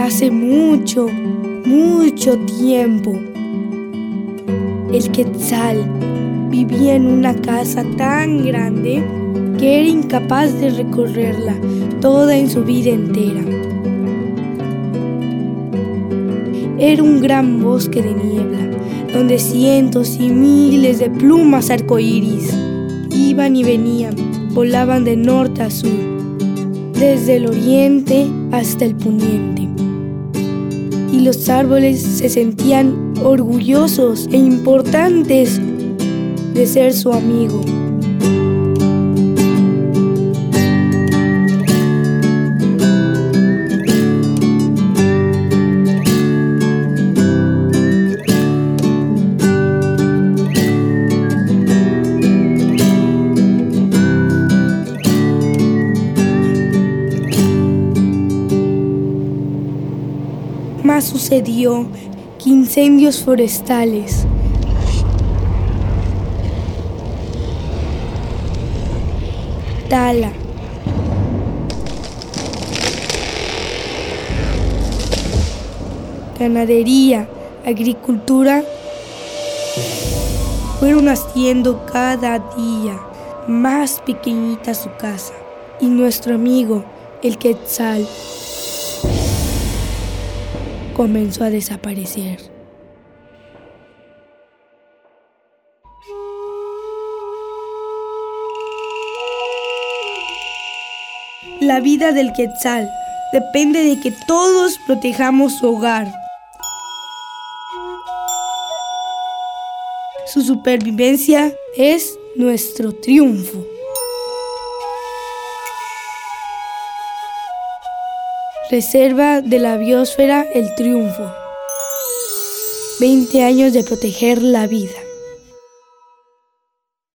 Hace mucho, mucho tiempo, el Quetzal vivía en una casa tan grande que era incapaz de recorrerla toda en su vida entera. Era un gran bosque de niebla, donde cientos y miles de plumas arcoíris iban y venían, volaban de norte a sur, desde el oriente hasta el poniente. Y los árboles se sentían orgullosos e importantes de ser su amigo. Más sucedió que incendios forestales, tala, ganadería, agricultura, fueron haciendo cada día más pequeñita su casa. Y nuestro amigo, el Quetzal, comenzó a desaparecer. La vida del Quetzal depende de que todos protejamos su hogar. Su supervivencia es nuestro triunfo. Reserva de la Biosfera El Triunfo. 20 años de proteger la vida.